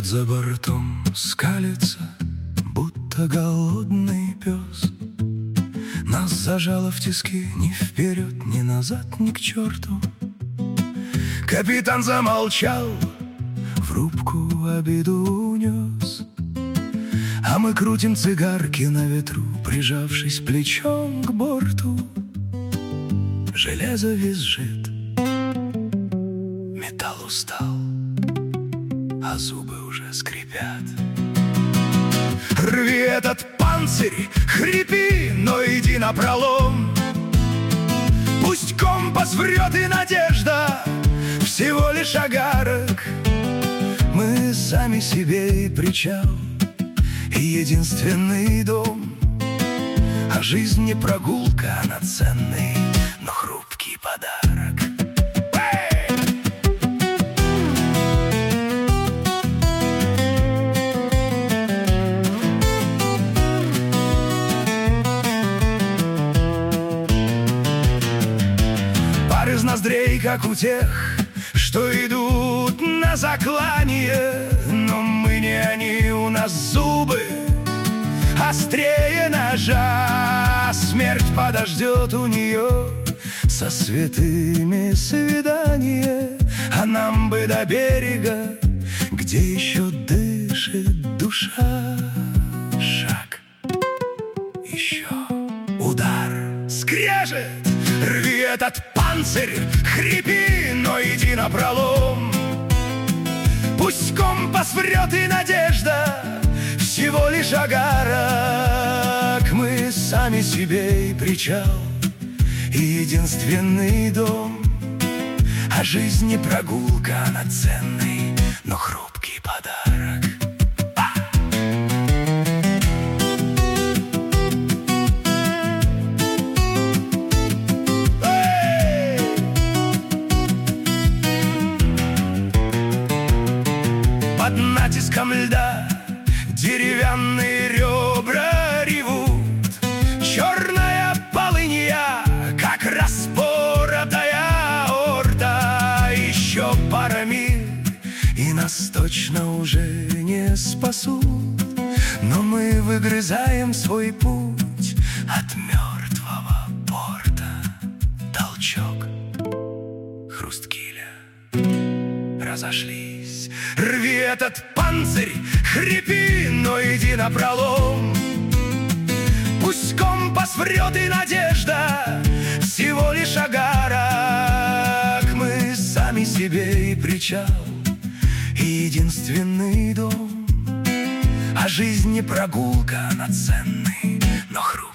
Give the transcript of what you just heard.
Кот за бортом скалится, будто голодный пес. Нас зажало в тиски ни вперед, ни назад, ни к черту. Капитан замолчал, в рубку обиду унес, а мы крутим цигарки на ветру, прижавшись плечом к борту. Железо визжит, металл устал, а зубы уже скрипят. Рви этот панцирь, хрипи, но иди напролом. Пусть компас врет и надежда всего лишь огарок. Мы сами себе и причал, и единственный дом. А жизнь не прогулка, она ценный, но хрупкий подарок. Пар из ноздрей, как у тех, что идут на заклание. Но мы не они, у нас зубы острее ножа. Смерть подождет у нее со святыми свидание. А нам бы до берега, где еще дышит душа. Шаг, еще удар, скрежет. Рви этот панцирь, хрипи, но иди напролом. Пусть компас врет и надежда всего лишь огарок. Мы сами себе и причал, и единственный дом. А жизнь не прогулка, она ценный, но хрупкий подарок. Под натиском льда деревянные ребра ревут. Черная полынья, как распоротая орда. Еще пара миль, и нас точно уже не спасут. Но мы выгрызаем свой путь от мертвого порта. Толчок, хруст киля, разошлись. Рви этот панцирь, хрипи, но иди напролом. Пусть компас врет и надежда всего лишь огарок. Мы сами себе и причал, и единственный дом. А жизнь не прогулка, она ценный, но хрупкий.